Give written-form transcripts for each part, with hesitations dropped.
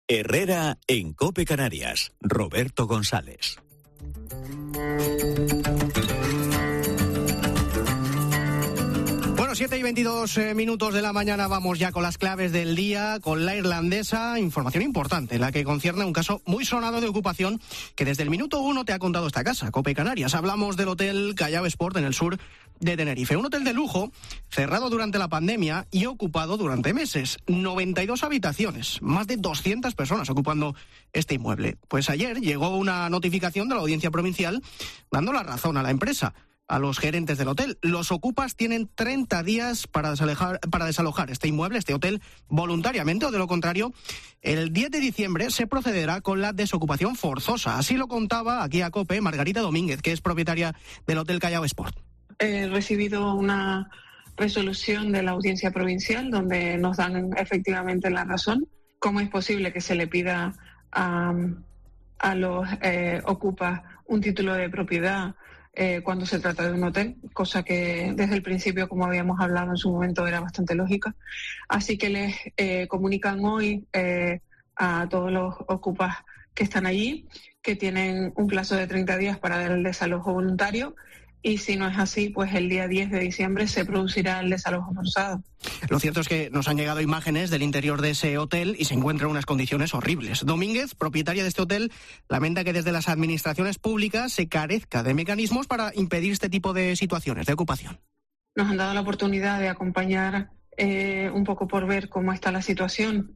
Herrera en COPE Canarias. Roberto González. Bueno, 7:22 de la mañana, vamos ya con las claves del día, con la irlandesa. Información importante, la que concierne a un caso muy sonado de ocupación que desde el minuto 1 te ha contado esta casa, COPE Canarias. Hablamos del Hotel Callao Sport en el sur de Tenerife. Un hotel de lujo, cerrado durante la pandemia y ocupado durante meses. 92 habitaciones, más de 200 personas ocupando este inmueble. Pues ayer llegó una notificación de la Audiencia Provincial dando la razón a la empresa, a los gerentes del hotel. Los ocupas tienen 30 días para desalojar este inmueble, este hotel, voluntariamente, o de lo contrario, el 10 de diciembre se procederá con la desocupación forzosa. Así lo contaba aquí a COPE Margarita Domínguez, que es propietaria del Hotel Callao Sport. He recibido una resolución de la Audiencia Provincial donde nos dan efectivamente la razón. ¿Cómo es posible que se le pida a los ocupas un título de propiedad cuando se trata de un hotel? Cosa que desde el principio, como habíamos hablado en su momento, era bastante lógica. Así que les comunican hoy a todos los ocupas que están allí que tienen un plazo de 30 días para dar el desalojo voluntario. Y si no es así, pues el día 10 de diciembre se producirá el desalojo forzado. Lo cierto es que nos han llegado imágenes del interior de ese hotel y se encuentran unas condiciones horribles. Domínguez, propietaria de este hotel, lamenta que desde las administraciones públicas se carezca de mecanismos para impedir este tipo de situaciones de ocupación. Nos han dado la oportunidad de acompañar un poco por ver cómo está la situación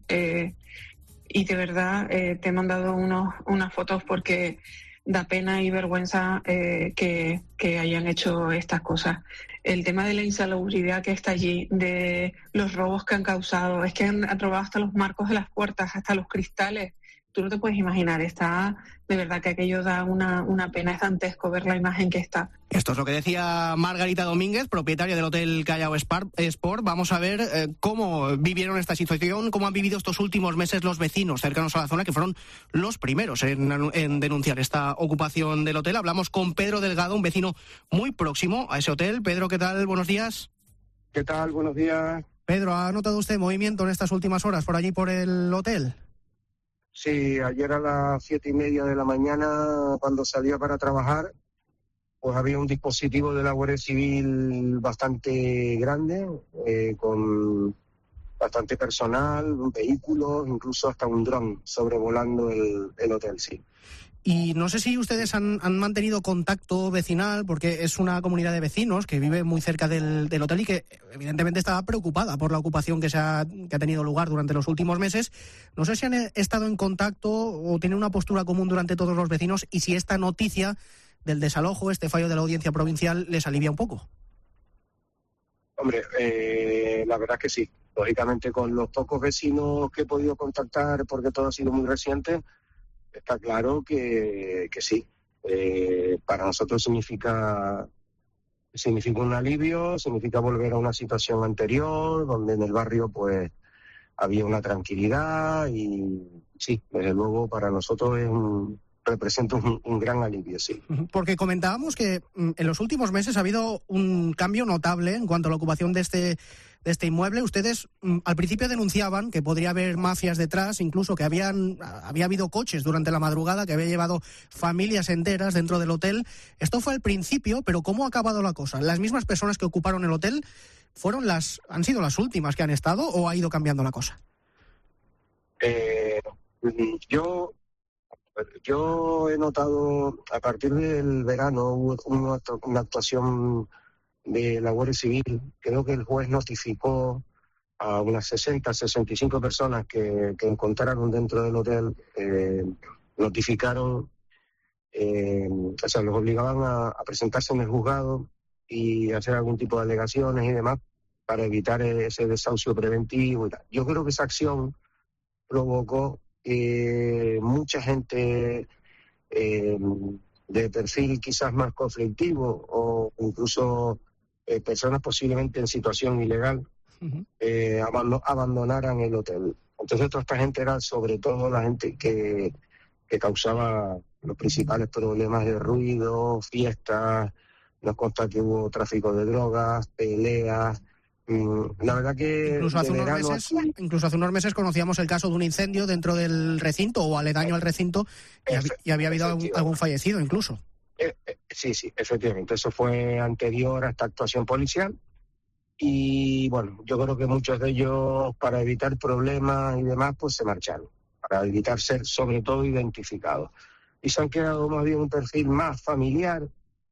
y de verdad te he mandado unas fotos porque da pena y vergüenza que hayan hecho estas cosas. El tema de la insalubridad que está allí, de los robos que han causado, es que han robado hasta los marcos de las puertas, hasta los cristales. Tú no te puedes imaginar, está de verdad que aquello da una pena, es dantesco ver la imagen que está. Esto es lo que decía Margarita Domínguez, propietaria del Hotel Callao Sport. Vamos a ver cómo vivieron esta situación, cómo han vivido estos últimos meses los vecinos cercanos a la zona, que fueron los primeros en denunciar esta ocupación del hotel. Hablamos con Pedro Delgado, un vecino muy próximo a ese hotel. Pedro, ¿qué tal? Buenos días. ¿Qué tal? Buenos días. Pedro, ¿ha notado usted movimiento en estas últimas horas por allí, por el hotel? Sí, ayer a las 7:30 de la mañana, cuando salía para trabajar, pues había un dispositivo de la Guardia Civil bastante grande, con bastante personal, vehículos, incluso hasta un dron sobrevolando el hotel, sí. Y no sé si ustedes han mantenido contacto vecinal, porque es una comunidad de vecinos que vive muy cerca del hotel y que evidentemente estaba preocupada por la ocupación que ha tenido lugar durante los últimos meses. No sé si han estado en contacto o tienen una postura común durante todos los vecinos y si esta noticia del desalojo, este fallo de la Audiencia Provincial, les alivia un poco. Hombre, la verdad es que sí. Lógicamente, con los pocos vecinos que he podido contactar, porque todo ha sido muy reciente, está claro que sí. Para nosotros significa un alivio, significa volver a una situación anterior, donde en el barrio pues había una tranquilidad y sí, desde luego para nosotros representa un gran alivio, sí. Porque comentábamos que en los últimos meses ha habido un cambio notable en cuanto a la ocupación de este inmueble. Ustedes al principio denunciaban que podría haber mafias detrás, incluso que había habido coches durante la madrugada, que había llevado familias enteras dentro del hotel. Esto fue al principio, pero ¿cómo ha acabado la cosa? ¿Las mismas personas que ocuparon el hotel han sido las últimas que han estado o ha ido cambiando la cosa? Yo he notado, a partir del verano hubo una actuación de la Guardia Civil. Creo que el juez notificó a unas 65 personas que encontraron dentro del hotel, notificaron, o sea, los obligaban a presentarse en el juzgado y hacer algún tipo de alegaciones y demás para evitar ese desahucio preventivo y tal. Yo creo que esa acción provocó mucha gente de perfil quizás más conflictivo o incluso personas posiblemente en situación ilegal abandonaran el hotel. Entonces toda esta gente era sobre todo la gente que causaba los principales problemas de ruido, fiestas. Nos consta que hubo tráfico de drogas, peleas, La verdad que incluso hace unos meses conocíamos el caso de un incendio dentro del recinto o aledaño al recinto y había habido algún fallecido incluso. Sí, efectivamente. Eso fue anterior a esta actuación policial. Y bueno, yo creo que muchos de ellos, para evitar problemas y demás, pues se marcharon, para evitar ser sobre todo identificados. Y se han quedado más bien un perfil más familiar,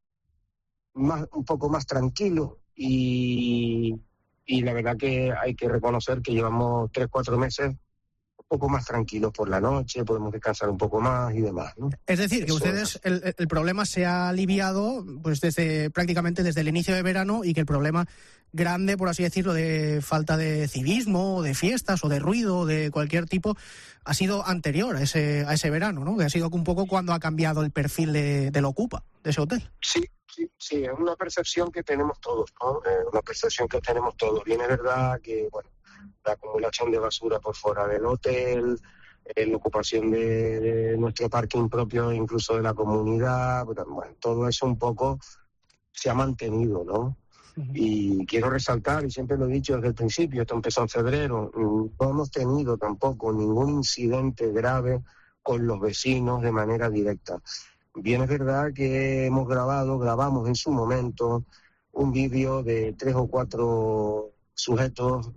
un poco más tranquilo, y la verdad que hay que reconocer que llevamos 3-4 meses un poco más tranquilos por la noche, podemos descansar un poco más y demás, ¿no? Es decir, que ustedes, el problema se ha aliviado pues prácticamente desde el inicio de verano, y que el problema grande, por así decirlo, de falta de civismo, o de fiestas, o de ruido, de cualquier tipo, ha sido anterior a ese verano, ¿no? Que ha sido un poco cuando ha cambiado el perfil del Ocupa, de ese hotel. Sí, es una percepción que tenemos todos, ¿no? Una percepción que tenemos todos. Bien, es verdad que, bueno, la acumulación de basura por fuera del hotel, la ocupación de nuestro parking propio, incluso de la comunidad, bueno, todo eso un poco se ha mantenido, ¿no? Y quiero resaltar, y siempre lo he dicho desde el principio, esto empezó en febrero, no hemos tenido tampoco ningún incidente grave con los vecinos de manera directa. Bien, es verdad que grabamos en su momento un vídeo de 3 o 4 sujetos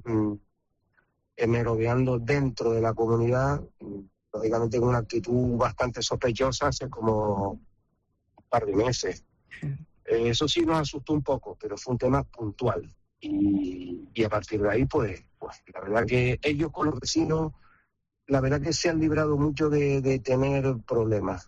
merodeando dentro de la comunidad, lógicamente con una actitud bastante sospechosa hace como un par de meses. Eso sí nos asustó un poco, pero fue un tema puntual. Y a partir de ahí, pues la verdad que ellos con los vecinos, la verdad que se han librado mucho de tener problemas.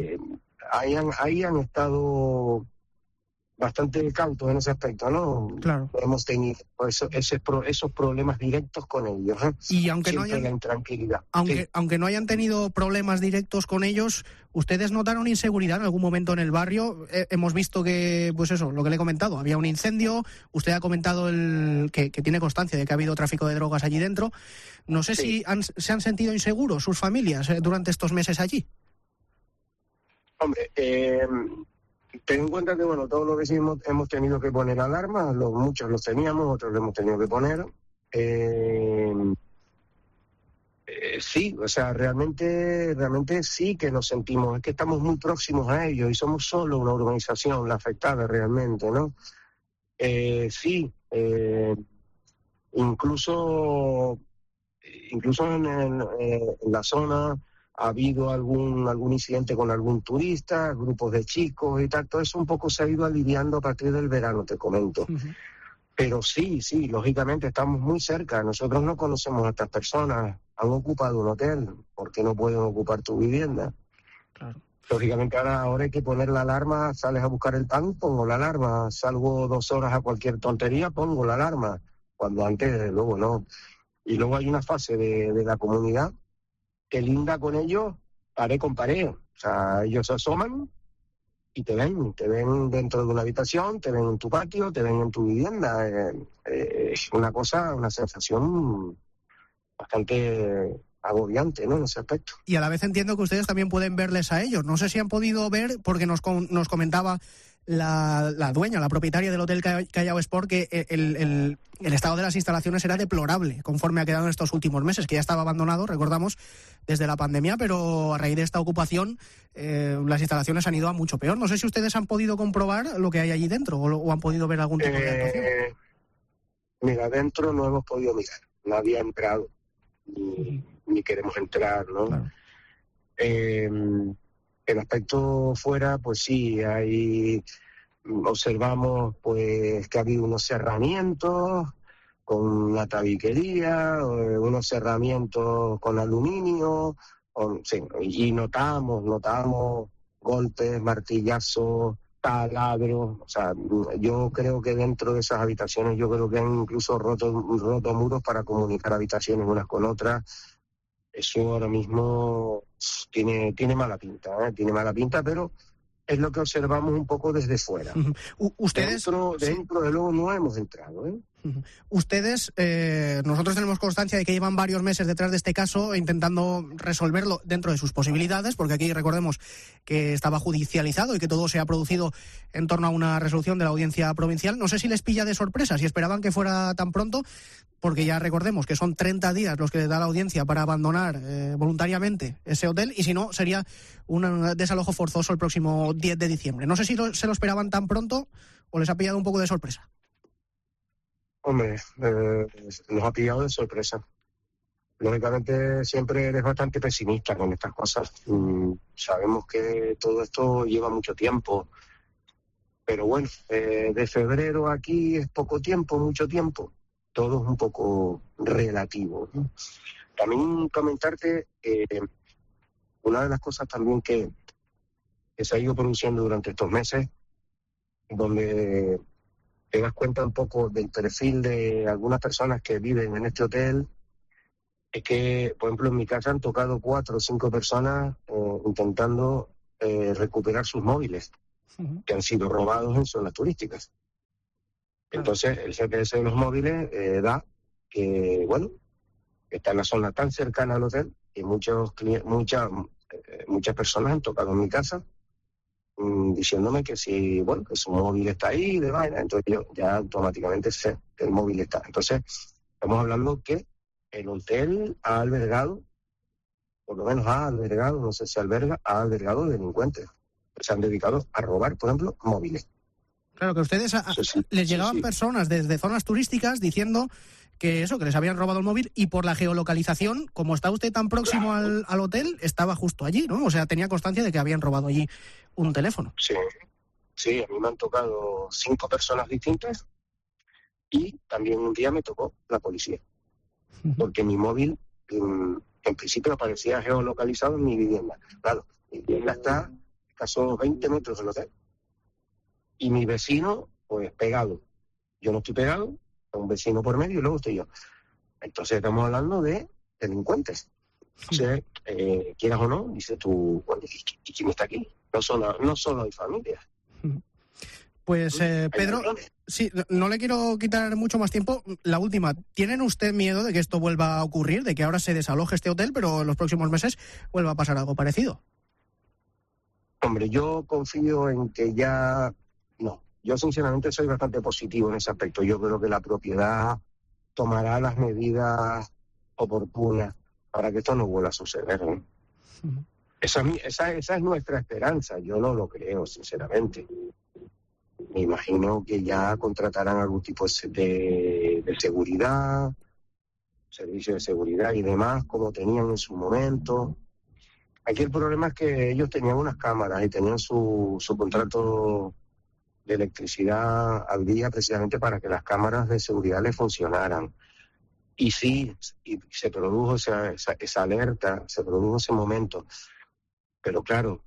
Ahí han estado bastante cautos en ese aspecto, ¿no? Claro. Hemos tenido esos problemas directos con ellos, ¿eh? Y aunque siempre no hayan tranquilidad. Aunque no hayan tenido problemas directos con ellos, ¿ustedes notaron inseguridad en algún momento en el barrio? Hemos visto que, pues eso, lo que le he comentado, había un incendio, usted ha comentado que tiene constancia de que ha habido tráfico de drogas allí dentro. No sé si se han sentido inseguros sus familias durante estos meses allí. Hombre, ten en cuenta que, bueno, todos los vecinos hemos tenido que poner alarmas, muchos los teníamos, otros los hemos tenido que poner. Sí, o sea, realmente sí que nos sentimos, es que estamos muy próximos a ellos y somos solo una urbanización la afectada realmente, ¿no? Incluso en la zona ha habido algún incidente con algún turista, grupos de chicos y tal. Todo eso un poco se ha ido aliviando a partir del verano, te comento. Uh-huh. Pero sí, lógicamente estamos muy cerca. Nosotros no conocemos a estas personas. Han ocupado un hotel. ¿Por qué no pueden ocupar tu vivienda? Claro. Lógicamente ahora hay que poner la alarma. Sales a buscar el pan, pongo la alarma. Salgo 2 horas a cualquier tontería, pongo la alarma. Cuando antes, desde luego, no. Y luego hay una fase de la comunidad que linda con ellos pared con pared. O sea, ellos se asoman y te ven dentro de una habitación, te ven en tu patio, te ven en tu vivienda. Es una sensación bastante agobiante, ¿no?, en ese aspecto. Y a la vez entiendo que ustedes también pueden verles a ellos. No sé si han podido ver, porque nos comentaba la dueña, la propietaria del Hotel Callao Sport, que el estado de las instalaciones era deplorable conforme ha quedado en estos últimos meses, que ya estaba abandonado, recordamos, desde la pandemia, pero a raíz de esta ocupación las instalaciones han ido a mucho peor. No sé si ustedes han podido comprobar lo que hay allí dentro o han podido ver algún tipo de actuación. Mira, dentro no hemos podido mirar, nadie ha entrado ni queremos entrar, ¿no? Claro. El aspecto fuera, pues sí, observamos pues que ha habido unos cerramientos con una tabiquería, unos cerramientos con aluminio, y notamos golpes, martillazos, taladros. O sea, yo creo que dentro de esas habitaciones, yo creo que han incluso roto muros para comunicar habitaciones unas con otras. Eso ahora mismo tiene mala pinta, tiene mala pinta, pero es lo que observamos un poco desde fuera. ¿Ustedes? Dentro de luego no hemos entrado, Ustedes, nosotros tenemos constancia de que llevan varios meses detrás de este caso intentando resolverlo dentro de sus posibilidades, porque aquí recordemos que estaba judicializado y que todo se ha producido en torno a una resolución de la Audiencia Provincial. No sé si les pilla de sorpresa, si esperaban que fuera tan pronto, porque ya recordemos que son 30 días los que les da la Audiencia para abandonar voluntariamente ese hotel, y si no, sería un desalojo forzoso el próximo 10 de diciembre. No sé si se lo esperaban tan pronto o les ha pillado un poco de sorpresa. Hombre, nos ha pillado de sorpresa. Lógicamente siempre eres bastante pesimista con estas cosas. Sabemos que todo esto lleva mucho tiempo, pero bueno, de febrero aquí es poco tiempo, mucho tiempo. Todo es un poco relativo, ¿no? También comentarte una de las cosas también que se ha ido produciendo durante estos meses, donde te das cuenta un poco del perfil de algunas personas que viven en este hotel, es que, por ejemplo, en mi casa han tocado 4 o 5 personas intentando recuperar sus móviles, que han sido robados en zonas turísticas. Entonces, el GPS de los móviles da que, bueno, está en la zona tan cercana al hotel que muchas personas han tocado en mi casa diciéndome que si, bueno, que su móvil está ahí, de vaina, entonces yo ya automáticamente sé que el móvil está. Entonces, estamos hablando que el hotel ha albergado, por lo menos ha albergado, no sé si alberga, ha albergado delincuentes que se han dedicado a robar, por ejemplo, móviles. Claro, que ustedes les llegaban personas desde zonas turísticas diciendo que les habían robado el móvil, y por la geolocalización, como está usted tan próximo al hotel, estaba justo allí, ¿no? O sea, tenía constancia de que habían robado allí un teléfono. Sí, a mí me han tocado 5 personas distintas, y también un día me tocó la policía, porque mi móvil en principio aparecía geolocalizado en mi vivienda. Claro, mi vivienda está a escasos 20 metros del hotel, y mi vecino, pues pegado. Yo no estoy pegado, un vecino por medio y luego estoy yo. Entonces estamos hablando de delincuentes. Entonces, quieras o no, dices tú, bueno, ¿y quién está aquí? No solo hay familias. Pues Pedro, sí, no le quiero quitar mucho más tiempo. La última, ¿tienen usted miedo de que esto vuelva a ocurrir, de que ahora se desaloje este hotel, pero en los próximos meses vuelva a pasar algo parecido? Hombre, yo confío en que ya no. Yo sinceramente soy bastante positivo en ese aspecto. Yo creo que la propiedad tomará las medidas oportunas para que esto no vuelva a suceder, ¿no? Esa es nuestra esperanza. Yo no lo creo, sinceramente. Me imagino que ya contratarán algún tipo de seguridad, servicio de seguridad y demás, como tenían en su momento. Aquí el problema es que ellos tenían unas cámaras y tenían su contrato de electricidad al día precisamente para que las cámaras de seguridad les funcionaran. Y sí, y se produjo esa alerta, se produjo ese momento. Pero claro,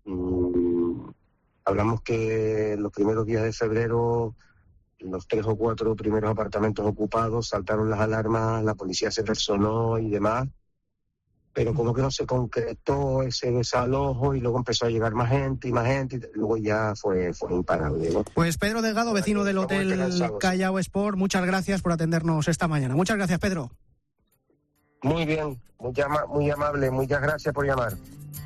hablamos que los primeros días de febrero, los 3 o 4 primeros apartamentos ocupados, saltaron las alarmas, la policía se personó y demás, pero como que no se concretó ese desalojo y luego empezó a llegar más gente y luego ya fue imparable, ¿no? Pues Pedro Delgado, vecino del Hotel Callao Sport, muchas gracias por atendernos esta mañana. Muchas gracias, Pedro. Muy bien, muy amable, muchas gracias por llamar.